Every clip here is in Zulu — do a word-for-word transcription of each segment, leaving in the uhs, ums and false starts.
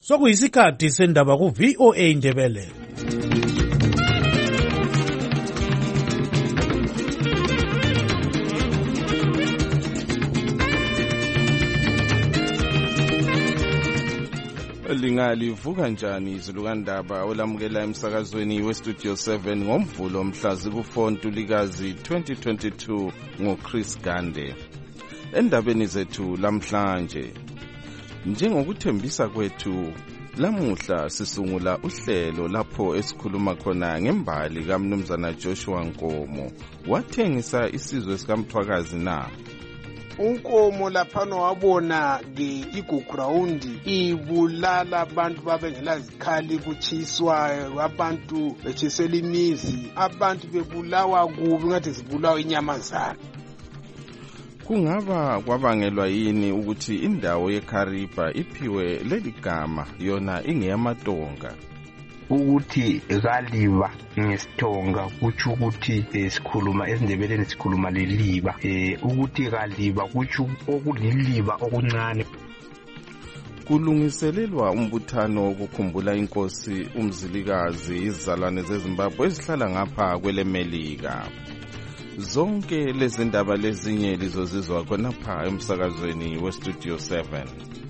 Sokuyisikhathi sendaba ku V O A Ndebele. Lingalivuka njani izilukandaba olamukela emsakazweni weStudio seven ngomvulo mhlazi ku-four Ntulikazi twenty twenty-two ngoChris Gande. Endabeni zethu lamhlanje, njengokuthembisa kwethu, lamuhla sisungula uhlelo lapho esikhuluma khona ngembali kaMnumzana Joshua Nkomo. Wathengisa isizwe sikaMthwakazi na? Unkomo laphana wabona ke igugrawundi ibulala abantu babengelazikhali kuchiswa, abantu bechisela imizi, abantu bebulawa kubi ngathi zibulawa inyamazana. Kungaba kwabangelwa yini ukuthi indawo yeKariba iphiwe leli gama yona ingeyamatonga? Ukuthi Kaliba ngesithonga kutsho ukuthi sikhuluma ezindebeleni sikhuluma leliba, ukuthi Kaliba kutsho okuliliba okuncane. Kulungiselelwa umbuthano wokukhumbula inkosi uMzilikazi izizalwane zeZimbabwe ezihlala ngapha kwelemelika. Zonke lezi ndaba lezinye lizozizwa khonapha emsakazweni weStudio seven.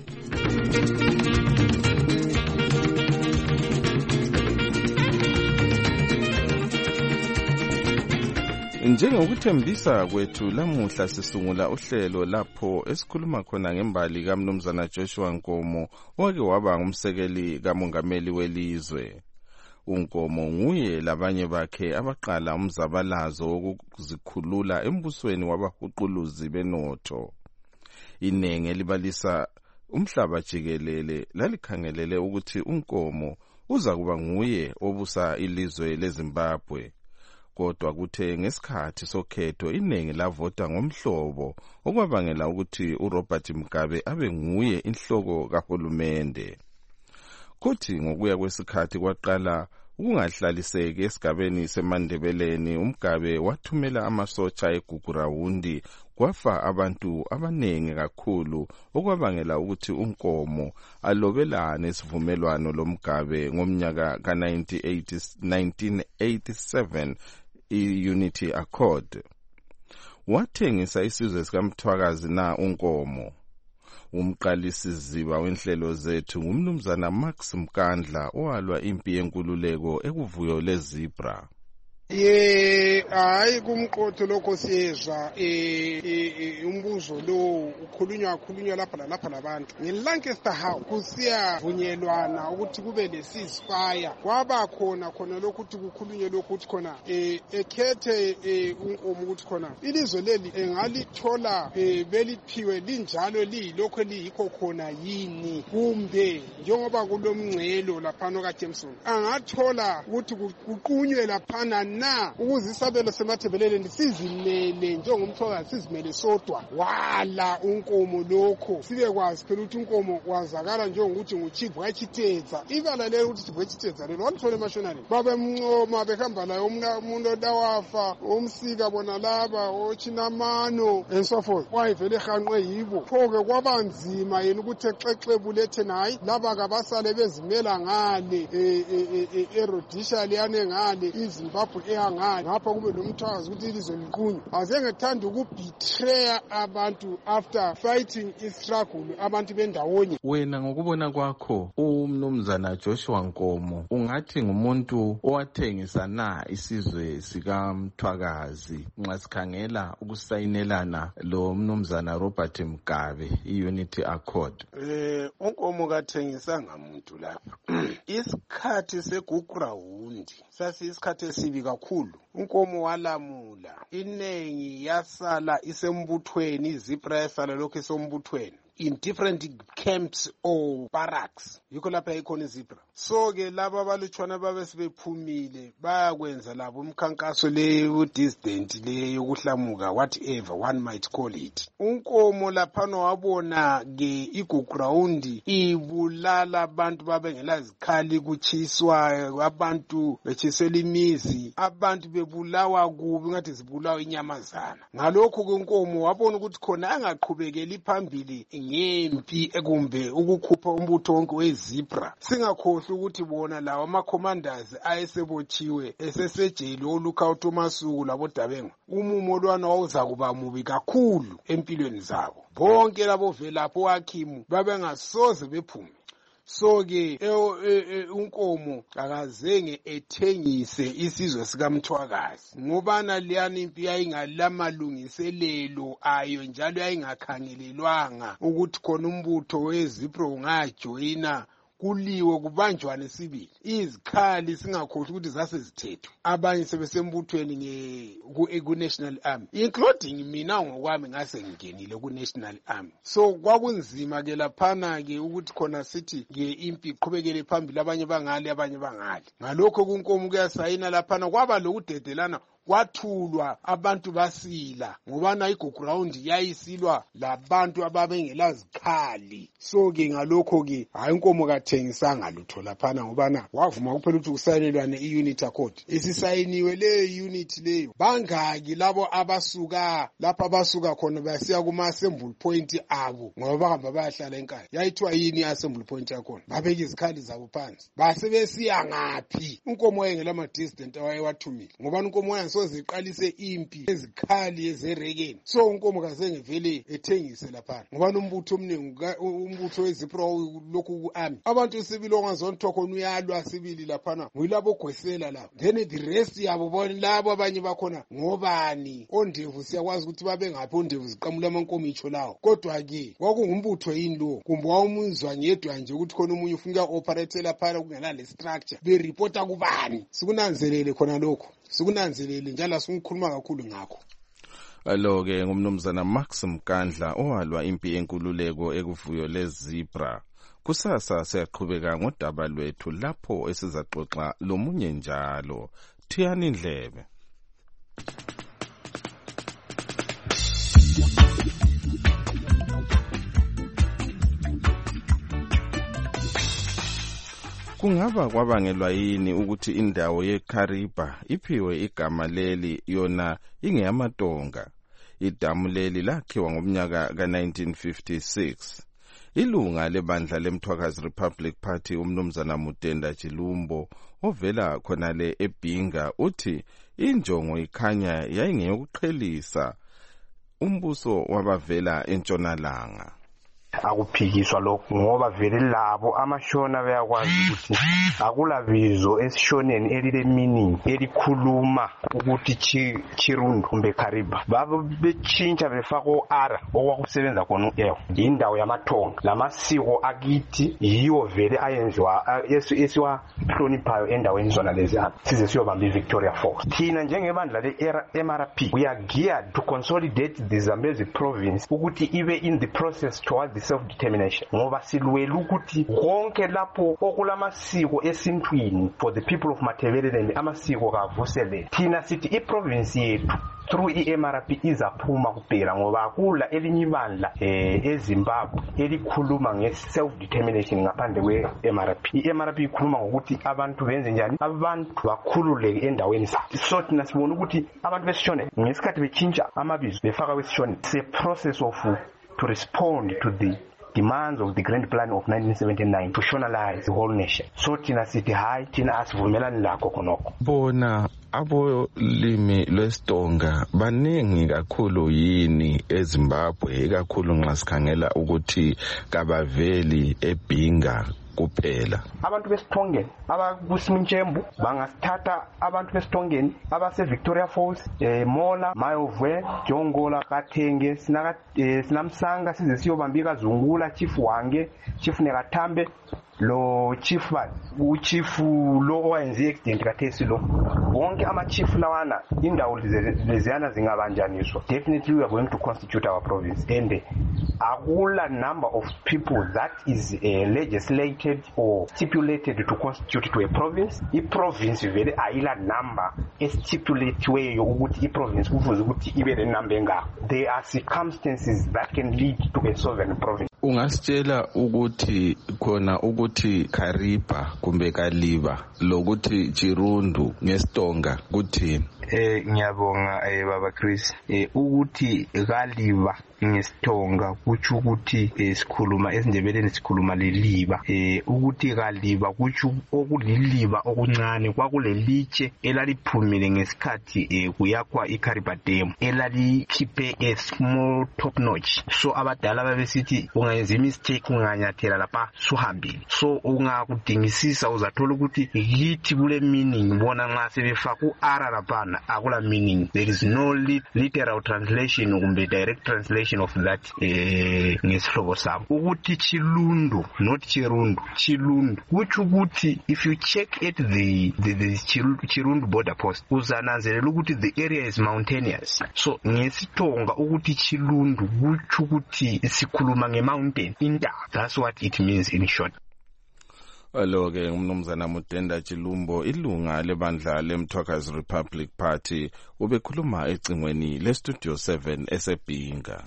Njengokuthembisa kwethu, lamuhla sisungula uhlelo lapho esikhuluma khona ngembali kaMnumzana Joshua Nkomo owake waba ngumsekeli kamongameli welizwe. uNkomo nguye labanye bakhe abaqala umzabalazo wokuzikhulula embusweni wabahuquluzi benotho. Inenge libalisa umhlaba jikelele lalikhangelele ukuthi uNkomo uza kuba nguye obusa ilizwe leZimbabwe. Kodwa kuthe ngesikhathi sokhetho inenge lavota ngomhlobo okwabangela ukuthi uRobert Mugabe abe nguye inhloko kahulumende. Kuthi ngokuya kwesikhathi kwaqala ukungahlaliseki esigabeni seMandebeleni, uMgabe wathumela amasotsha egugrawundi, kwafa abantu abanengi kakhulu okwabangela ukuthi uNkomo alobelane isivumelwano loMgabe ngomnyaka ka nineteen eighty-seven, i-Unity Accord. Wathengisa isizwe sikaMthwakazi na uNkomo? Umqalisi ziba wenhlelo zethu ngumnumzana Max Mkandla owalwa impi yenkululeko ekuvuyo leZebra. Ye hayi kumqotho lokho siyezwa eh umbuzo lo ukhulunywa khulunywa lapha lapha labantu ngeLancaster House kusiyavunyelwana ukuthi kube lesizfire. Kwaba khona khona lokuthi kukhulunywe lokuthi khona eh ekhethe uNkomo ukuthi khona ilizwe leli engalithola beliphiwe linjalo liyilokho liyikho khona yini, kumbe njengoba kulomngcelo laphana kaJameson angathola ukuthi kuqunywe laphana na ukuze isabelo seMathebeleleni sizimele njengomthwakazi sizimele sodwa. Wala uNkomo lokho sibe kwazi phela ukuthi uNkomo wazakala njengokuthi nguChief kaChiteza. Ibala lelo ukuthi Chief kaChiteza lelo walithole emashonaleni babemncoma behamba laye umuntu odawafa umsika bona laba oChinamano and so forth. Wayivele ehanqwe yibo phoke kwabanzima yena ukuthi exexebu lethe nayi laba kabasale bezimela ngale eRhodesia liyane ngale iZimbabwe ehangani ngapha kube nomthwakazi ukuthi ilizwe liqunywe. Azengethanda ukubetray abantu after fighting istruggle abantu bendawonye. Wena ngokubona kwakho uMnumzana Joshua Nkomo ungathi ngumuntu owathengisa na isizwe sikaMthwakazi nxa sikhangela ukusayinelana lo Mnumzana Robert Mugabe i-Unity Accord? Eh uNkomo kathengisa ngamuntu lapha. Isikhathi segugrawundi sasiyisikhathi esibi kakhulu. uNkomo walamula, inengi yasala isembuthweni, iZebra yasala lokho isembuthweni in different camps or barracks. Yikho lapha ikhona iZebra. So ke laba abalutshwana babe sebephumile bayakwenza labo umkhankaso le udissident le yokuhlamuka, whatever one might call it. uNkomo laphana wabona ke igugrawundi ibulala abantu babengelazikhali kuchiswa, abantu bechisela imizi, abantu bebulawa kubi ngathi zibulawa inyamazana. Ngalokho ke uNkomo wabona ukuthi khona angaqhubekeli phambili ngempi ekumbe ukukhupha umbutho wonke wezibra. Singakhohlwa ukuthi bona lawa ama-commanders ayesebotshiwe esesejeli olukhout uMasuku laboDabenga. Umumo lwana wawuza kuba mubi kakhulu empilweni zabo. Bonke labo velapho wakhimu babengasoze bephume. So ke unkomo akazenge ethengise isizwe sikaMthwakazi ngobana liyani impi yayingalamalungiselelo ayo njalo yayingakhangelelwanga ukuthi khona umbutho wezipro ungajoyina kuliwe kubanjwane sibili. Izikhali singakhohlwa ukuthi zasezithethwe. Abanye sebesembuthweni nge ku-National Army, including mina ngokwami ngase ngingenile ku-National Army. So kwakunzima ke laphana ke ukuthi khona sithi ke impi iqhubekele phambili, abanye bangale abanye bangale. Ngalokho kunkomo kuyasayina laphana kwaba lokudedelana, kwathulwa abantu basila ngobana i-ground yayisilwa labantu ababengelazikhali. So ke ngalokho ke hayi inkomo kathengisanga lutho laphana ngobana wavuma kuphela ukuthi usayinelwane i-unit accord. Isisayiniwe le unit leyo bangaki labo abasuka lapha abasuka khona basiya kuma-assembly point abo ngoba bahamba bayahlala enkaya. Yayithiwa yini i-assembly point yakhona? Babeka izikhali zabo phansi basebesiya ngaphi? Inkomo yayingelama-dissident awayewathumile ngobani inkomo yansi soziqalise impi ezikhali ezerekeni. So unkomo kazenge vele ethengise lapha ngobani umbutho omningi umbutho wezipro lokhu ku-army abantu sibili ongazonto khona uyalwa sibili laphana nguyilabo gwesela lapho. Then the rest yabo bona labo abanye bakhona ngobani ondevu siyakwazi ukuthi babe ngaphi ondevu ziqamula amankomo itsho lawo. Kodwa ke kwakungumbutho yini lo kumbe wawumuzwa ngedwa nje ukuthi khona umunye ufuna operate lapha kungena le structure be reporta kubani? Sikunanzelele khona lokho, sikunanzelele njalo singikhuluma kakhulu ngakho. Alo-ke ngumnumzana Max Mkandla owalwa impi yenkululeko ekuvuyo lezibra. Kusasa siyaqhubeka ngodaba lwethu lapho esizaxoxa lomunye njalo. Thiyani indlebe. Kungaba kwabangelwa yini ukuthi indawo yeKariba iphiwe igama leli yona ingeyamaTonga? Idamu leli lakhiwa ngomnyaka ka nineteen fifty-six. Ilunga lebandla leMthwakazi Republic Party umnumzana Mutenda Chilumbo ovela khonale eBhinga uthi injongo ikhanya yayingeyokuqhelisa umbuso wabavela entshonalanga. Akuphikiswa lokho ngoba vele labo amashona bayakwazi ukuthi akulabizo esishoneni elile meaning elikhuluma ukuthi Chirundu kumbe Kariba babo bechinja befako ara okwakusebenza khona u-L indawo yamaTonga. Lamasiko akithi yiwo vele ayenziwa esiwa hloniphayo endaweni zona lezi size siyobamba iVictoria Falls. Thina njengebandla le-M R P we are geared to consolidate the Zambezi province ukuthi ibe in the process towards the self-determination ngoba silwela ukuthi konke lapho okulamasiko esintwini for the people of Matebeleland amasiko kavuselele. Thina sithi i-province yethu through i-M R P izaphuma kuphela ngoba akula elinye ibandla eh eZimbabwe elikhuluma nge-self-determination ngaphandle kwe-M R P. I-M R P ikhuluma ngokuthi abantu benze njani, abantu bakhululeke endaweni zabo. So thina sibona ukuthi abantu besishone ngesikhathi bechinja amabizo befaka kwesishone. It's a process of to respond to the demands of the Grand Plan of nineteen seventy-nine to nationalize the whole nation. So thina sithi hayi thina asivumelani lakho khonokho. Bona abo limi lwesiTonga baningi kakhulu yini eZimbabwe ikakhulu nxa sikhangela ukuthi kabaveli eBhinga kuphela? Abantu besithongeni abakuSiminchembu bangasithatha abantu besithongeni abase Victoria Falls, eh Mola, Mayovwe, Jongola, Kathenge, sinaka eh, sinamsanga size siyobambika Zungula, Chief Wange, Chief Nekatambe, lo chief u chief lo owenze accident kathesi lo bonke ama chief lawana indawo leziyana zingabanjaniswa. Definitely we are going to constitute our province and akula number of people that is uh, legislated or stipulated to constitute to a province. I province vele ayila number estipulatiweyo ukuthi I province kufuze ukuthi ibe le number engako. There are circumstances that can lead to a sovereign province. Ungasitshela ukuthi khona ukuthi Kariba kumbe Kaliba lokuthi Chirundu ngesiTonga kuthini? Eh ngiyabonga eh baba Chris eh ukuthi kaliba ngesithonga kutsho ukuthi sikhuluma esindebeleni sikhuluma leliba eh ukuthi kaliba kutsho okuliliba okuncane kwakulelitshe elaliphumile ngesikhathi eh kuyakwa iKariba Dam elalikhiphe a small top notch so abadala babesithi ungayenza mistake unganyathela lapha suhambile so ungakudingisisa uzathola ukuthi yithi kule meaning bona nxa sebefaka uara lapha akula meaning there is no literal translation kumbe direct translation of that eh ngesihlobo sabo ukuthi Chilundu not Chirundu Chilundu which ukuthi if you check at the the, the Chirundu border post uzananzelela ukuthi the area is mountainous so ngesithonga ukuthi Chilundu which ukuthi sikhuluma ngemountain intaba that's what it means in short. Alo ke umnumzana Mudenda Chilumbo ilunga lebandla leMthwakazi Republic Party ubekhuluma ecingweni le Studio seven eseBhinga.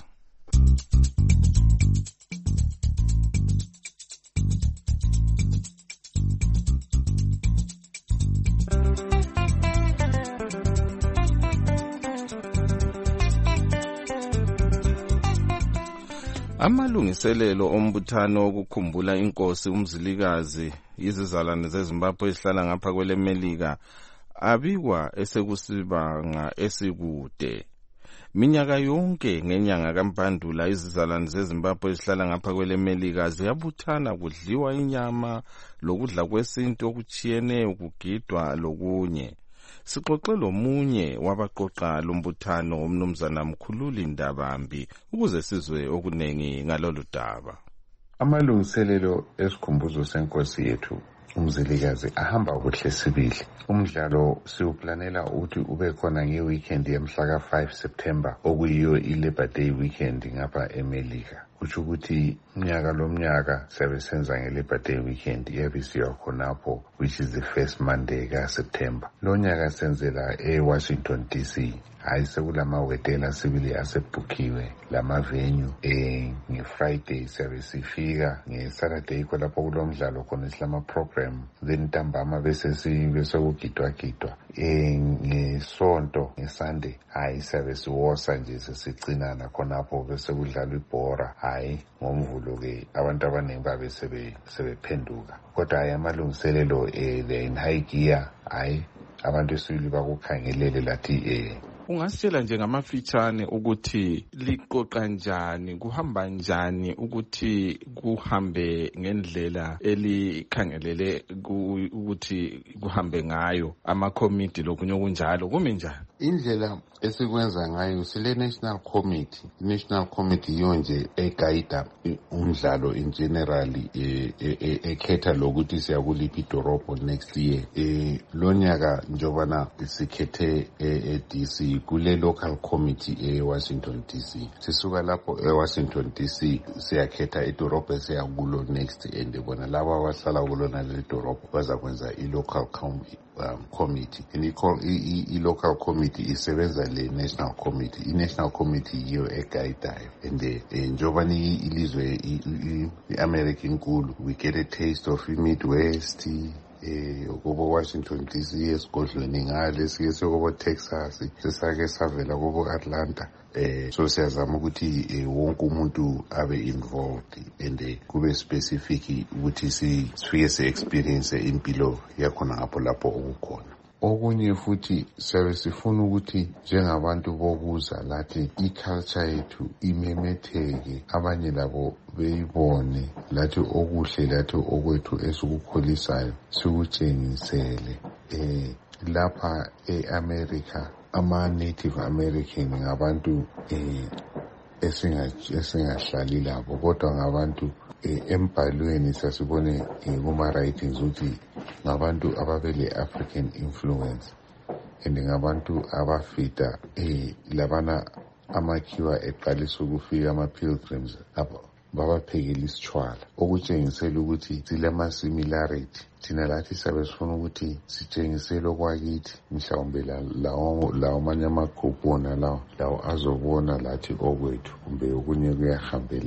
Amalungiselelo ombuthano okukhumbula inkosi umzilikazi izizalwane zeZimbabwe ezihlala ngapha kwele Melika abikwa esekusibanga esikude. Minyaka yonke ngenyanga kaMpandula izizalwane zeZimbabwe ezihlala ngapha kwele Melika ziyabuthana kudliwa inyama lokudla kwesintu okuchiyeneyo kugidwa lokunye. Sixoxe lomunye wabaqoqa lombuthano umnumzana Mkhululi Ndabambi ukuze sizwe okunengi ngalolu daba. Amalungiselelo esikhumbuzo senkosi yethu umzilikazi ahamba kuhle sibili. Umdlalo siwuplanela ukuthi ube khona ngeweekend yemhla ka five September okuyiyo iLabor Day weekend ngapha eMelika. Kutsho ukuthi mnyaka lo mnyaka siyabe senza ngeLabor Day weekend iyabe siya khonapho which is the first Monday ka September. Lo nyaka senzela eWashington D C. Hayi sekulamawetela sibili asebhukiwe lama venue eh ngeFriday siyabe sifika ngeSaturday kwalapho kulomdlalo khona islama program then ntambama bese sibe sokugidwa gidwa eh ngeSonto ngeSunday hayi siyabe siwosa nje sesicinana khonapho bese kudlalwa ibhora hayi ngomvulo ke abantu abaningi babe sebe sebephenduka kodwa hayi amalungiselelo eh the in high gear hayi abantu esibili bakukhangelele lathi eh ungasitshela nje ngamafitshane ukuthi liqoqa njani kuhamba njani ukuthi kuhambe ngendlela elikhangelele ukuthi kuhambe ngayo ama committee lokunye kunjalo kume njani indlela esikwenza ngayo sile national committee national committee yonje eguide umdlalo in general ekhetha lokuthi siyakuliphi idorobho next year eh lonyaka njobana sikhethe e-D C kule local committee eWashington D C sisuka lapho eWashington D C siyakhetha idorobho esiyakulo next and bona laba abahlala kulona le dorobho bazakwenza i-local um, committee i-local committee isebenza le national committee i-national committee yiyo eguidayo and njobana ilizwe i-America inkulu we get a taste of i-Midwest eh kubo Washington D C esigodlweni ngale sike sokubo Texas sesake savela kubo Atlanta eh so siyazama ukuthi wonke umuntu abe involved and kube specific ukuthi sifike se experience impilo yakhona ngapho lapho okukhona okunye futhi siyabe sifuna ukuthi njengabantu bokuza lathi iculture yethu imemetheke abanye labo beyibone lathi okuhle lathi okwethu esikukholisayo sikutshengisele eh lapha eAmerica ama Native American ngabantu eh esingahlali labo kodwa ngabantu embhalweni sasibone kuma writings ukuthi ngabantu ababele African influence and ngabantu abafita eh labana amakhiwa eqalisa ukufika ama pilgrims apho babaphekela isitshwala okutshengisela ukuthi silama similarity thina lathi sabe sifuna ukuthi sitshengisele okwakithi mhlawumbe lawo lawo manye amagruphu wona lawo lawo azobona lathi okwethu kumbe okunye kuyahambelana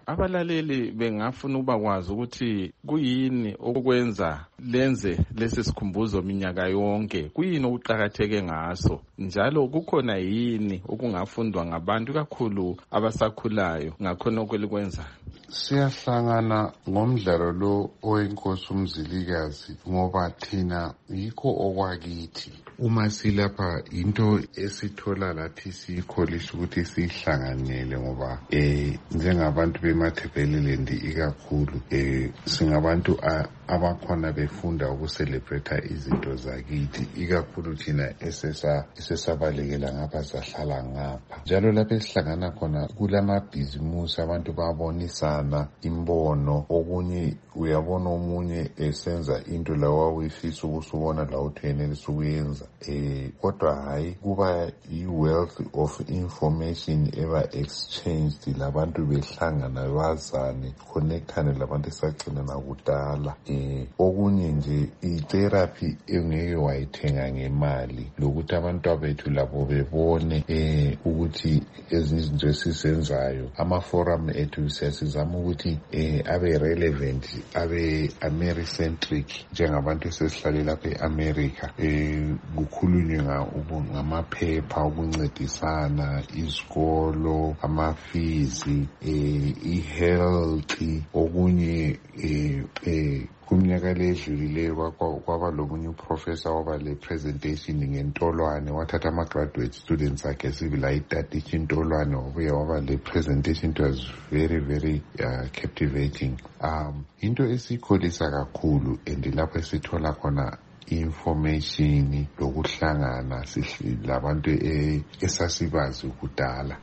abalaleli bengafuna ukwazi ukuthi kuyini okwenza lenze lesi sikhumbuzo minyaka yonke, kuyini okuqhakatheke ngaso, njalo kukhona yini okungafundwa ngabantu kakhulu abasakhulayo ngakhona okwelikwenza. Siyahlangana ngomdlalo lo owenkosi uMzilikazi ngoba thina yikho okwakithi. Uma silapha into esithola lathi siyikholisa ukuthi sihlanganele ngoba eh njengabantu beMatabeleland ikakhulu eh singabantu abakhona befunda ukuselebrate izinto zakithi, ikakhulu thina esesa esesabalekela ngapha sahlala ngapha. Njalo lapho esihlangana khona kulamabhizimusi abantu babonisana imbono, okunye uyabona omunye esenza into lawa uyifisa ukusubona la uthene lesukuyenza eh kodwa hayi kuba i-wealth of information eba exchanged, labantu behlangana bazane connectane labantu esagcina nakudala. eh okunye nje i-therapy engeke wayithenga ngemali, lokuthi abantu abethu labo bebone eh ukuthi ezinye izinto esizenzayo ama-forum ethu siyasizama ukuthi eh abe relevant, abe Americentric, njengabantu esesihlale lapha e-America eh kukhulunywe ngamaphepha ukuncedisana, izikolo, amafizi, eh i-health, okunye eh eh kuminyaka ledlulileyo kwaba lomunye uprofessor waba le presentation ngentolwane, wathatha ama-graduate students akhe sibila itatitsha intolwane, wabuya waba le presentation. It was very very uh, captivating. Um into esikholisa kakhulu and lapho esithola khona information lokuhlangana labantu esasibazi kudala.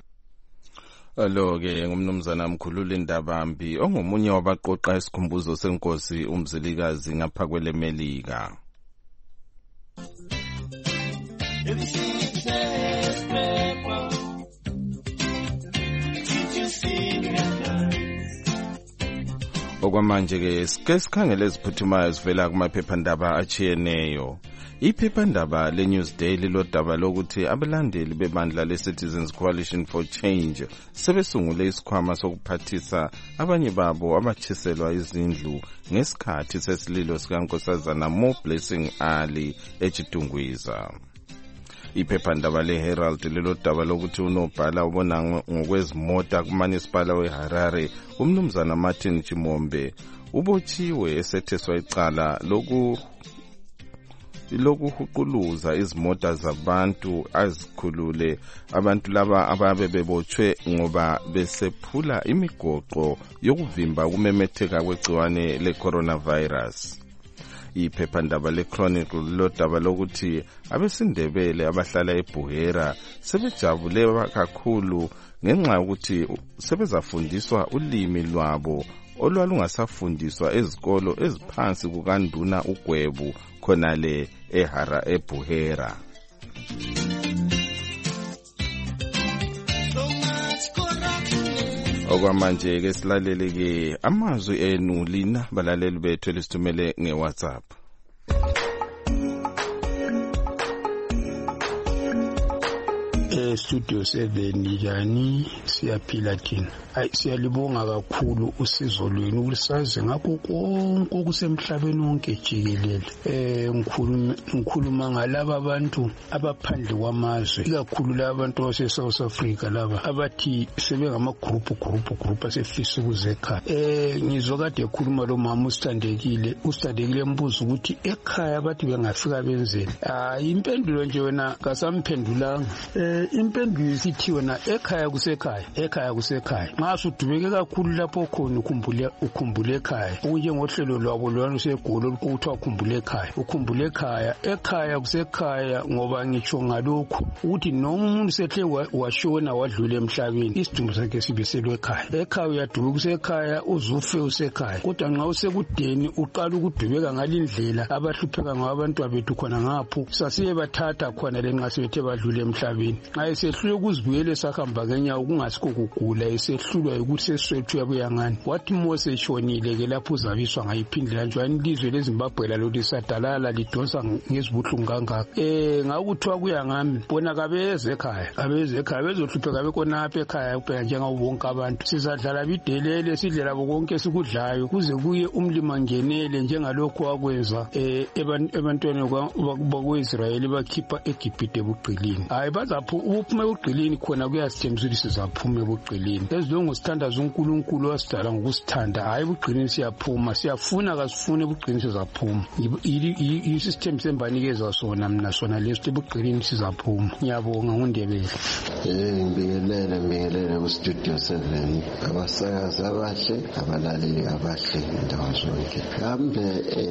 Alo-ke ngumnumzana Mkhululi Ndabambi ongomunye wabaqoqa isikhumbuzo senkosi uMzilikazi ngapha kweleMelika. Okwamanje-ke sike sikhangele eziphuthumayo zivela kumaphephandaba achiyeneyo. Iphephandaba le-Newsday lilodaba lokuthi abalandeli bebandla le-Citizens Coalition for Change sebesungule isikhwama sokuphathisa abanye babo abatshiselwa izindlu ngesikhathi sesililo sikaNkosazana Mo Blessing Ali eChitungwiza. Iphephandaba le-Herald lilodaba lokuthi unobhala ubona ngokwezimota kumanisipala weHarare umnumzana Martin Chimombe ubotshiwe esetheswa icala loku lokuhuquluza izimota zabantu azikhulule abantu laba ababe bebotshwe ngoba besephula imigoqo yokuvimba ukumemetheka kwegciwane le-coronavirus. Iphephandaba le-Chronicle lilodaba lokuthi abesindebele abahlala eBuhera sebejabule kakhulu ngenxa yokuthi sebezafundiswa ulimi lwabo olwalungasafundiswa ezikolo eziphansi kukanduna uGwebu khonale eHara eBuhera. Okwamanje ke silalele ke amazwi enu lina balaleli bethu elisithumele ngeWhatsApp. Studio seven yani siyaphila thina. Hayi siyalibonga kakhulu usizo lwenu ulisaze ngakho konke okusemhlabeni wonke jikelele. Eh ngikhuluma ngikhuluma ngalabo abantu abaphandle kwamazwe, ikakhulu labo bantu base South Africa laba abathi sebengama group group group asefisa ukuzekhaya. Eh ngizokade ekhuluma lo mama usithandekile usithandekile embuzo ukuthi ekhaya bathi bengafika benzeni. Ah impendulo nje wena kasamphendulanga. Eh impendulo sithi wena ekhaya kusekhaya, ekhaya kusekhaya. Nxa sudubeke kakhulu lapho khona ukhumbule ukhumbule ekhaya. Okunje ngohlelo lwabo lwana usegolo ukuthi ukhumbule ekhaya. Ukhumbule ekhaya, ekhaya kusekhaya ngoba ngitsho ngalokho ukuthi noma umuntu sethe washona wadlula emhlabeni isidumbu sakhe sibiselwe ekhaya. Ekhaya uyaduka kusekhaya uzufe usekhaya. Kodwa nxa usekudeni uqala ukudubeka ngalindlela abahlupheka ngabantu abethu khona ngapho sasiye bathatha khona lenxa sebethe badlula emhlabeni. hayi sehlule ukuzibuyele sahamba ngenyawo kungasikho kugula esehlulwa ukuthi seswethu yabuya ngani wathi Mose eshonile ke lapho uzabiswa ngayiphindela kanjani ilizwe leZimbabwe lalo lisadalala lidonsa ngezibuhlungu kangaka eh ngakuthiwa kuya ngami bona kabeze ekhaya kabeze ekhaya bezohlupheka bekonapha ekhaya kuphela njengabo bonke abantu sizadlala bidelele sidlela bonke sikudlayo kuze kuye umlima ngenele njengalokho wakwenza eh ebantwana bakweIsrayeli bakhipha eGibhite bugqilini hayi bazaphu uphume ugqilini khona kuyasithembisa ukuthi sizaphuma bugqilini ezilongo sithandaza uNkulunkulu wasidala ngokusithanda hayi bugqilini siyaphuma siyafuna kasifune bugqilini sizaphuma isystem sembanikeza sona mina sona lesi bugqilini sizaphuma ngiyabonga ngundebele eh ngibingelele ngibingelele ku studio seven abasakazi abahle abalaleli abahle ndawo zonke kambe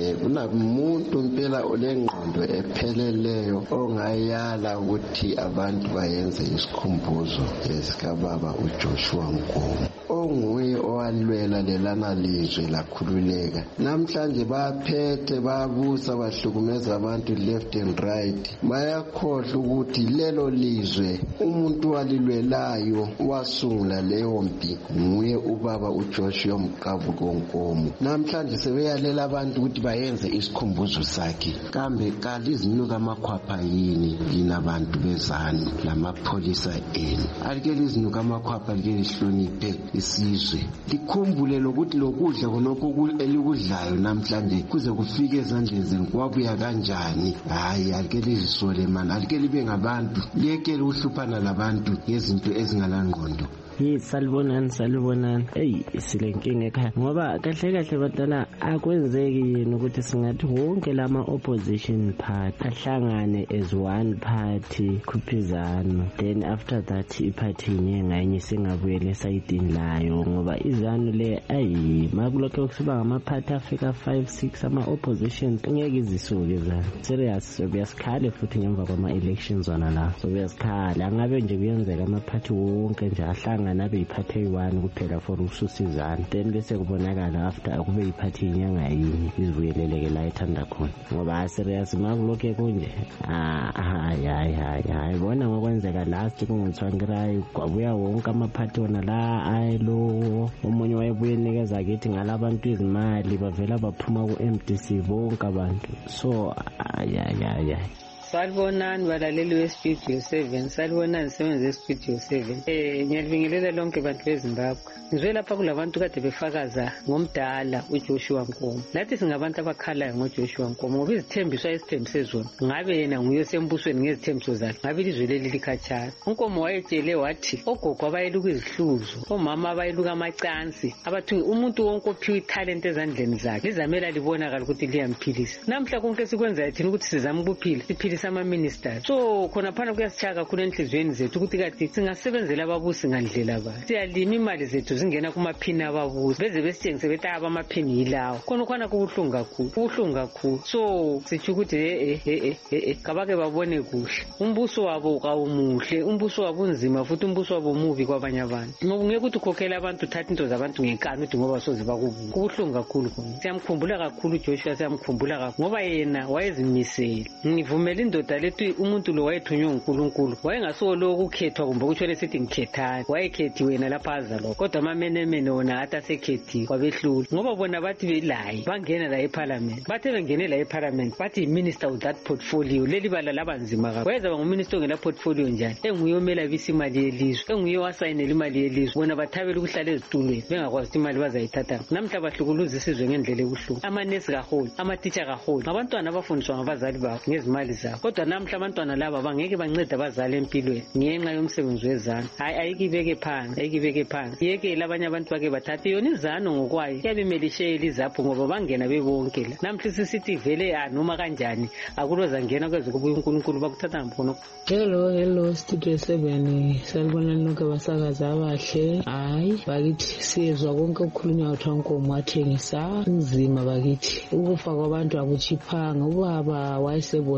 kunamuntu impela olengqondo epheleleyo ongayala ukuthi abantu bayenze isikhumbuzo esikababa uJoshua Nkomo onguye owalwela lelana lizwe lakhululeka namhlanje baphethe babusa bahlukumeza abantu left and right bayakhohlwa ukuthi lelo lizwe umuntu walilwelayo wasungula leyo mpi nguye ubaba uJoshua Mqabuko Nkomo namhlanje sebeyalela abantu ukuthi bayenze isikhumbuzo sakhe kambe kalizinuka amakhwapha yini lina abantu bezanu lamapholisa enu alike lizinuka amakhwapha like lihloniphe isizwe likhumbule lokuthi lokudla konokho elikudlayo namhlanje kuze kufike ezandleni zenu kwabuya kanjani hayi alike lizisole man alike libe ngabantu liyekele uhluphana labantu ngezinto ezingalangqondo Hey salibonani salibonani hey silenkinga ekhaya ngoba kahle kahle badala akwenzeki yini ukuthi singathi wonke lama opposition party ahlangane as one party kuphizano then after that iparty ngenganye singabuyele sayidini layo ngoba izanu le ayi makulokho kusiba ngama party afika five six ama opposition ngeke izisuke zana serious sobiyasikhala futhi ngemva kwama elections wana la sobiyasikhala angabe nje kuyenzeka ama party wonke nje ahlangane nabe iphathe yiwani kuphela for ususizana then bese kubonakala after kube iphathe inyanga yini izibuyeleleke la ethanda khona ngoba serious makulokho kunje ah hayi hayi hayi bona ngokwenzeka last kungutshwangirayi kwabuya wonke amaphathi wona la ayilo umunye wayebuye nikeza akithi ngalabantu izimali bavela baphuma ku M D C bonke abantu so ayayayayi Salibonani balaleli we-Studio seven, salibonani sebenze e-Studio seven. Eh ngiyabingelela lonke bantu beZimbabwe. Ngizwe lapha kulabantu kade befakaza ngomdala uJoshua Nkomo. Lathi singabantu abakhalayo ngoJoshua Nkomo ngoba izithembiso ayisithembise zona. Ngabe yena nguye sembusweni ngezithembiso zakhe. Ngabe ilizwe leli likhatshana. Nkomo wayetshele wathi ogogo abayeluka izihluzo, omama abayeluka amacansi, abathi umuntu wonke ophiwe italent ezandleni zakhe lizamela libonakala ukuthi liyamphilisa. Namhla konke sikwenza yathina ukuthi sizame ukuphila. Siphilisa ama ministers. So khona phana kuyasithaka kakhulu enhlizweni zethu ukuthi kade singasebenzela ababusi ngandlela ba. Siyalima imali zethu zingena kumaphini ababusi. Beze besitshengise bethi abamaphini yilawo. Khona khona kubuhlungu kakhulu. Kubuhlungu kakhulu. So sithi ukuthi eh eh eh kabake babone kuhle. Umbuso wabo kawumuhle, umbuso wabo unzima futhi umbuso wabo mubi kwabanye abantu. Ngoba ngeke ukuthi ukhokhela abantu uthatha into zabantu ngenkani uthi ngoba soze bakubuka. Kubuhlungu kakhulu khona. Siyamkhumbula kakhulu Joshua, siyamkhumbula kakhulu ngoba yena wayezimisela. Ngivumela indoda lethi umuntu lo wayethunywe uNkulunkulu wayengasiwo ukukhethwa kumbe ukutshone sithi ngikhethana wayekhethiwe wena lapha azalo kodwa amamenemene wona athi asekhethiwe kwabehlula ngoba bona bathi belayi bangena la eParliament bathe bengene la eParliament bathi minister with that portfolio leli bala labanzima kakhulu wayeza nguminister ngela portfolio njani enguye omela bisi imali yelizwe enguye wasayinela imali yelizwe bona bathabela ukuhlala ezitulweni bengakwazi imali bazayithatha namhla bahlukuluza isizwe ngendlela ebuhlungu amanesi kaholi ama-teacher kaholi abantwana abafundiswa ngabazali babo ngezimali zabo kodwa namhla abantwana laba bangeke bancede abazali empilweni ngenxa yomsebenzi wezandla hayi ayikibeke phansi ayikibeke phansi yeke labanye abantu bake bathathe yona izano ngokwayo yabimele ishayeli zapho ngoba bangena bebonke la namhla sisithi vele ya noma kanjani akuloza ngena kweze kubuya uNkulunkulu bakuthatha mbono. Hello hello Studio seven, salibona nonke abasakazi abahle. Hayi bakithi sizwa konke ukukhulunywa uThwa Nkomo athengisa inzima bakithi ukufa kwabantu akuchiphanga ubaba wayesebonile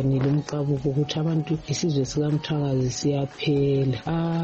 umcabuko ukuthi abantu isizwe sikaMthwakazi siyaphela.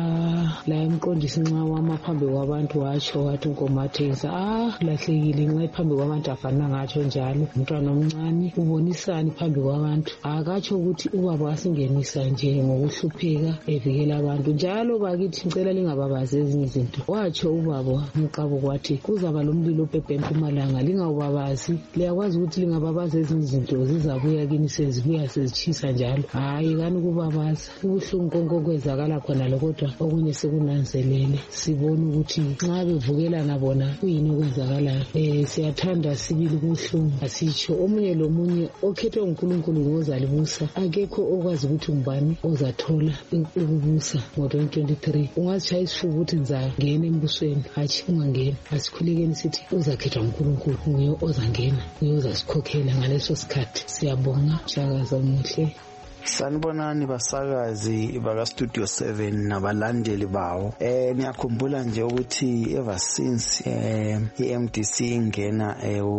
Ah la emqondisi nxa wama phambi kwabantu watsho wathi uNkomathengisa ah lahlekile nxa phambi kwabantu afana ngatsho njalo umntwana omncane ubonisani phambi kwabantu akatsho ukuthi ubaba asingenisa nje ngokuhlupheka evikela abantu njalo bakithi ngicela lingababazi ezinye izinto watsho ubaba umcabuko wathi kuzaba lomlilo obhebhe eMpumalanga lingawubabazi liyakwazi ukuthi lingababazi ezinye izinto zizabuya kini sezibuya sezitshisa njalo hayi kani ukubabaza ubuhlungu konke okwenzakala khona lokodwa okunye sekunanzelele sibona ukuthi nxa bevukelana bona kuyini okwenzakalayo eh siyathanda sibili ubuhlungu asitsho omunye lomunye okhethwe uNkulunkulu ngozalibusa akekho okwazi ukuthi ngubani ozathola ukubusa ngo twenty twenty-three ungazitshaya isifuba ukuthi ngizangena embusweni hatshi ungangena asikhulekeni sithi uzakhethwa uNkulunkulu nguye ozangena nguye ozasikhokhela ngaleso sikhathi siyabonga Shakaza Muhle. Sanibonani basakazi baka Studio seven nabalandeli bawo. Eh niyakhumbula nje ukuthi ever since eh iM D C ingena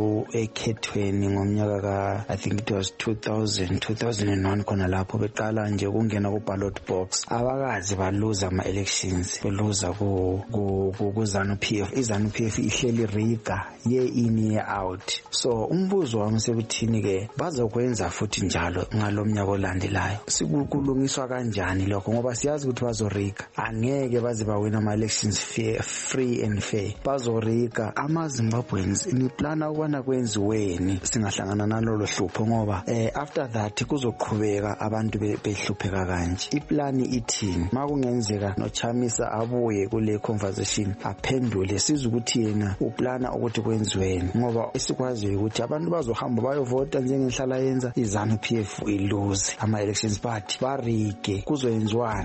ekhethweni ngomnyaka ka I think it was two thousand two thousand one khona lapho beqala nje ukungena ku ballot box abakazi baluza ama elections beluza ku ku ZANU P F iZANU P F ihleli riga ye in year out. So umbuzo wami sekuthini ke bazokwenza futhi njalo ngalomnyaka olandelayo sikulungiswa kanjani lokho ngoba siyazi ukuthi bazorika angeke baze bawina ama elections fair, free and fair bazorika ama Zimbabweans ni plana ukubana kwenziweni singahlangana nalolo hlupho ngoba eh, after that kuzoqhubeka abantu behlupheka kanje iplani ithini makungenzeka noChamisa abuye kule conversation aphendule siza ukuthi yena uplana ukuthi kwenziweni ngoba esikwazi ukuthi abantu bazohamba bayovota njengenhlala yenza iZANU P F ilose ama elections party barike kuzoyenziwana.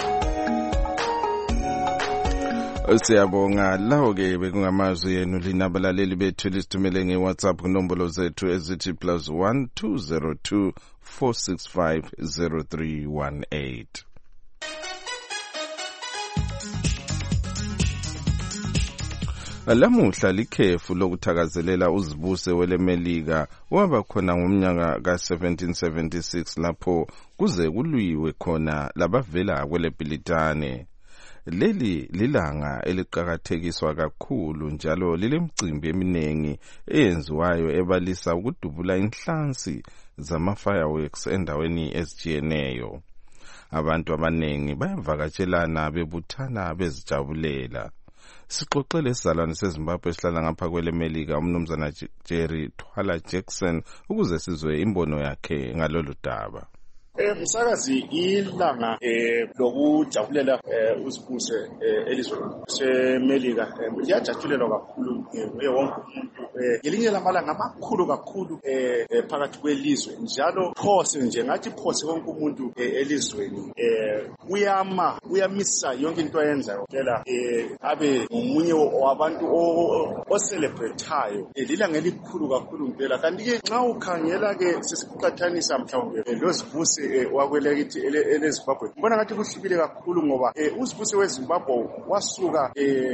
Siyabonga lawo ke bekungamazwi yenu linabalaleli bethu lisithumele ngeWhatsApp kunombolo zethu ezithi plus one two zero two four six five zero three one eight. Lamuhla likhefu lokuthakazelela uzibuse welemelika waba khona ngomnyaka ka seventeen seventy-six lapho kuze kulwiwe khona labavela kweleBhilitane. Leli lilanga eliqhakathekiswa kakhulu njalo lilemicimbi eminengi eyenziwayo ebalisa ukudubula inhlansi zama fireworks endaweni ezitshiyeneyo. Abantu abanengi bayavakatshelana bebuthana bezijabulela. Sixoxele isizalwane seZimbabwe esihlala ngapha kwelemelika umnumzana Jerry Twala Jackson ukuze sizwe imbono yakhe ngalolu daba. Eh msakazi ilanga eh lokujabulela eh uzibuse elizweni semelika liyajatshulelwa kakhulu uye wonke umuntu eh ngelinye lamalanga amakhulu kakhulu eh phakathi kwelizwe njalo phose nje ngathi phose wonke umuntu elizweni eh uyama uyamisa yonke into ayenzayo phela eh abe umunye wabantu ocelebrateayo lilanga elikhulu kakhulu impela kanti ke nxa ukhangela ke sesiqhathanisa mhlawumbe lozibuse wakwelekithi eleZimbabwe ngibona ngathi kuhlukile kakhulu ngoba uzibuse weZimbabwe wasuka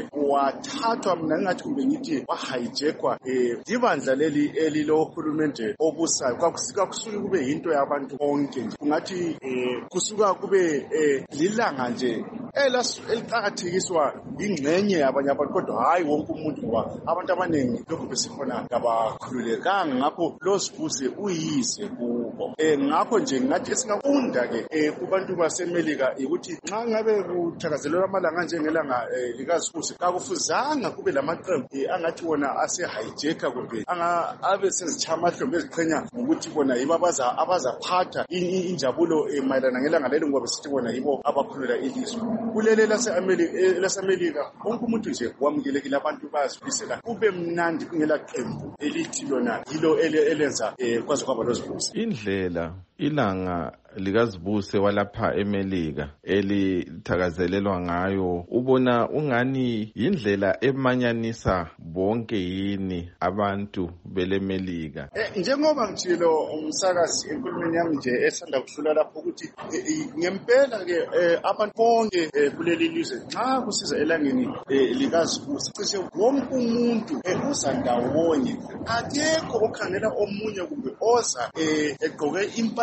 wathathwa mina ngathi kumbe ngithi wahijackwa ibandla leli elilohulumende obusayo kwakusika kusuka kube into yabantu bonke nje kungathi kusuka kube lilanga nje eliqhakathekiswa ingxenye yabanye abantu kodwa hayi wonke umuntu ngoba abantu abaningi lokho besikhona abakhululekanga ngakho lozibuse uyise kubo ngakho nje ngathi singafunda ke kubantu basemelika ukuthi nxa ngabe kuthakazelelwa amalanga njengelanga likazibuse kakufuzanga kube lamaqembu angathi wona ase hijacker kumbe anga abe sezichama hlombe eziqhenya ukuthi bona yibo abaza abazaphatha injabulo mayelana ngelanga lelo ngoba sithi bona yibo abakhulula ilizwe kulele laseAmelika laseAmelika wonke umuntu nje wamukelekile abantu bayazibisela kube mnandi kungela qembu elithi lona yilo elenza kwazi kwaba lozibuse indlela ilanga likazibuse walapha emelika elithakazelelwa ngayo ubona ungani indlela emanyanisa bonke yini abantu belemelika eh njengoba ngitshilo umsakazi enkulumeni yami nje esanda kudlula lapho ukuthi ngempela ke abantu bonke kuleli lizwe nxa kusiza elangeni likazibuse cishe wonke umuntu uzandawonye akekho okhangela omunye kumbe oza egqoke impahla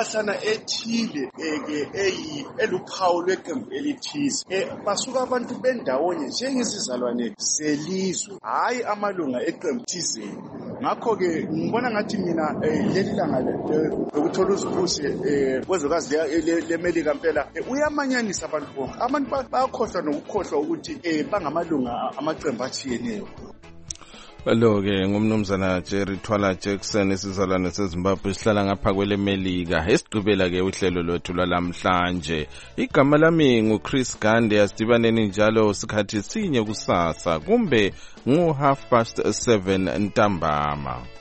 impahla ethile ke eyi eluphawu lweqembu elithize basuka abantu bendawonye njengesizalwane selizwe hayi amalunga eqembu thizeni. Ngakho ke ngibona ngathi mina leli langa lokuthola uzibusi kwezokazi leMelika impela uyamanyanisa abantu bonke. Abantu bayakhohlwa nokukhohlwa ukuthi bangamalunga amaqembu atshiyeneyo. Lo-ke ngumnumzana Jerry Twala Jackson isizalwane seZimbabwe sihlala ngapha kweleMelika. Esigqibela-ke uhlelo lwethu lwalamhlanje. Igama lami nguChris Gande. Asidibaneni njalo sikhathi sinye kusasa kumbe ngu half past seven ntambama.